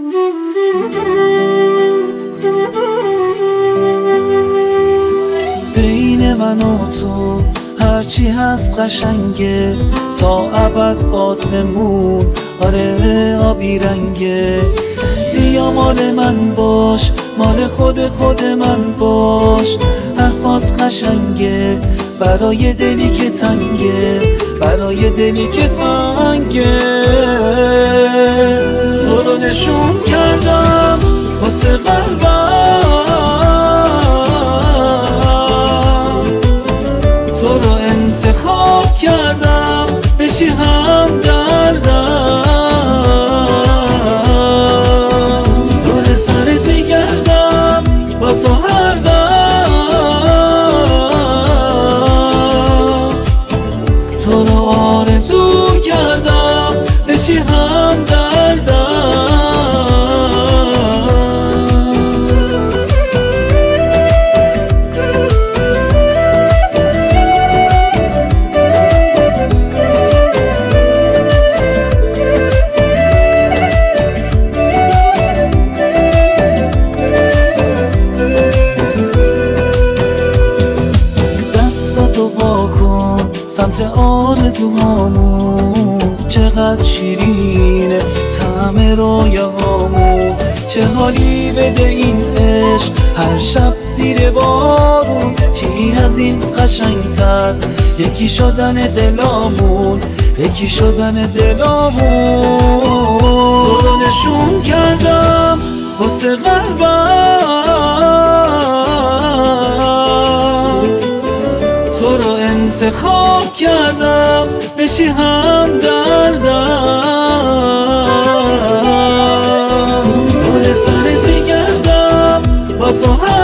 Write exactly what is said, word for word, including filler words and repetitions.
بین من و تو هرچی هست قشنگه، تا ابد آسمون آره آبی رنگه. بیا مال من باش، مال خود خود من باش. حرفات قشنگه برای دلی که تنگه، برای دلی که تنگه. تو رو نشون کردم واسه قلبم، تو رو انتخاب کردم بشی هم دردم. دور سرت میگردم با تو هر دم، تو رو آرزو کردم بشی هم دردم. سمت آرزوهامون چقدر شیرینه طعم رویاهامون. چه حالی بده این عشق هر شب زیر بارون. چی از این قشنگتر یکی شدن دلامون، یکی شدن دلامون. تو رو نشون کردم واسه قلبم، تو رو انتخاب کردم بشی هم دردم. دور سرت میگردم با تو